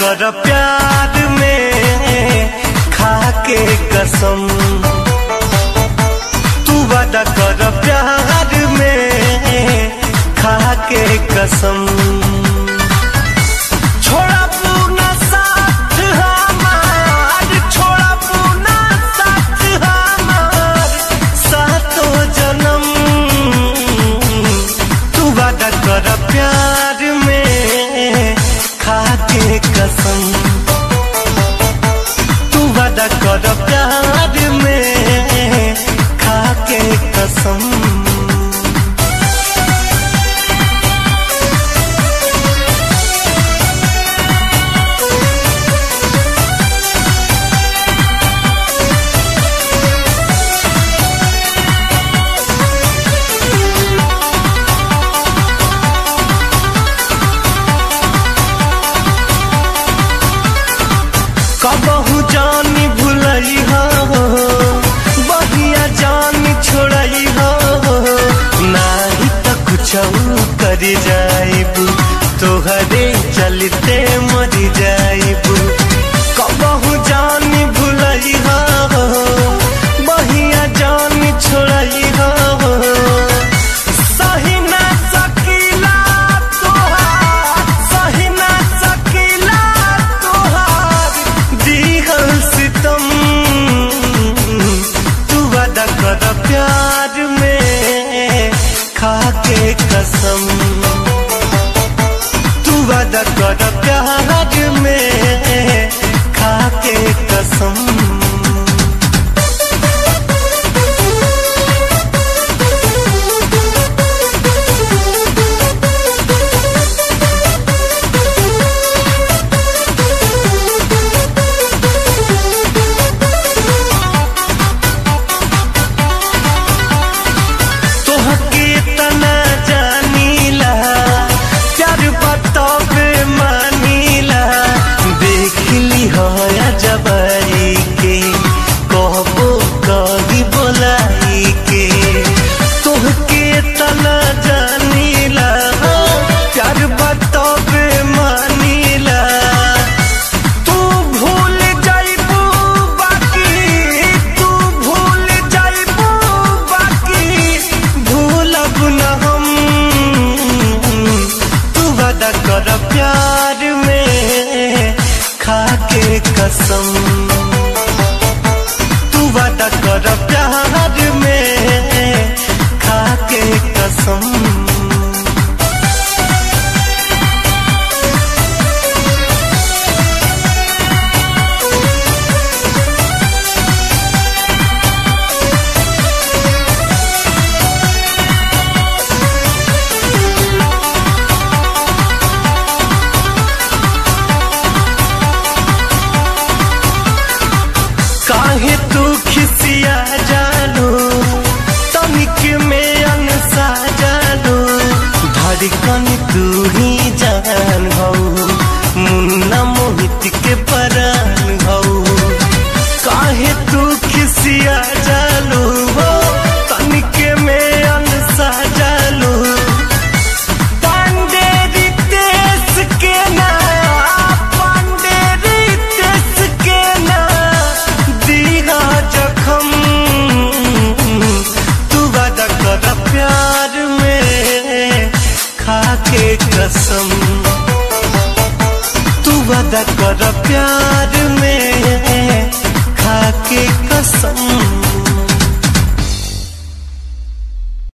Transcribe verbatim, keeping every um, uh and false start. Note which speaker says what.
Speaker 1: कर प्यार में खाके कसम, तू वादा कर प्यार में खाके कसम। छोड़ा पूना साथ हमार, छोड़ा पूना साथ हमार सातो जन्म, तू वादा कर प्यार में खाके कसम, तू वादा कर प्यार में खाके कसम। कबहू जानी भुलई हो, बहिया जानी छोड़ई हो, नाही तो कुछ कर जाइबू, तोहरे चलते मर जाइबू। कबहू जानी भुलई हो, बहिया जानी छोड़ई हो, सही ना सकीला तोहार, सही ना सकीला तोहार दिहल सितम, तू वादा कर प्यार में खाके कसम, तू वादा कर प्यार में खाके कसम। जबरी के कहबो कभी बोलाई के, तोहके तना जानीला प्यार बतबे मानीला, तू भूल जाइबू बाकी, तू भूल जाइबू बाकी भूलब न हम, तू वादा कर प्यार में खाके कसम, तू वादा कर प्यार में खाके कसम। काहे तू खिसिया जानो, तनिक में अनसा जानो, धड़कन तू ही जान हो, मुन्ना मोहित के परान हो। काहे तू खिसिया जानो, तनिक में अनसा जानो, पांडे रितेश के ना, पांडे रितेश के ना दीना जखम, तू वादा कर प्यार में खाके कसम, तू वादा कर प्यार में खाके कसम।